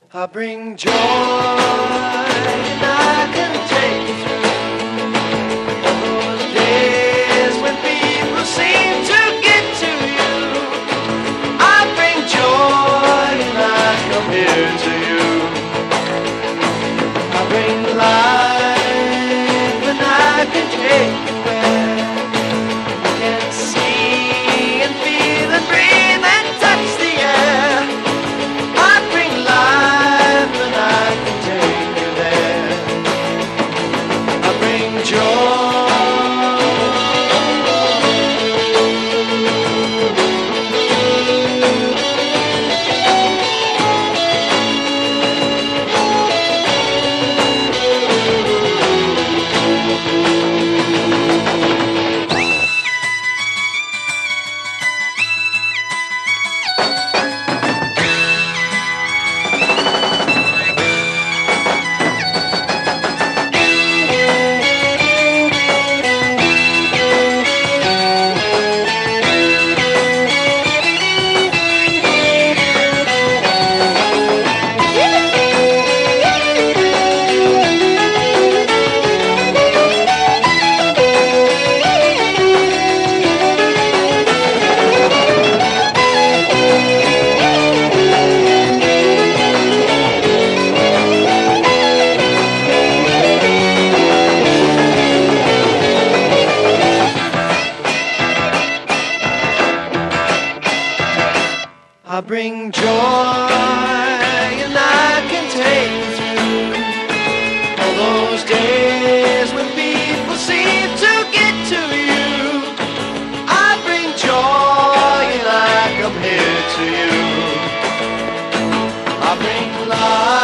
I bring joy and I can take you through all those days when people seem to get to you. I bring joy and I come here to you. I bring life and I can take you where you can see and feel and breathe and touch the air. I bring life and I can take you there. I bring joy. I bring joy and I can take you through all those days when people seem to get to you. I bring joy and I come here to you. I bring life.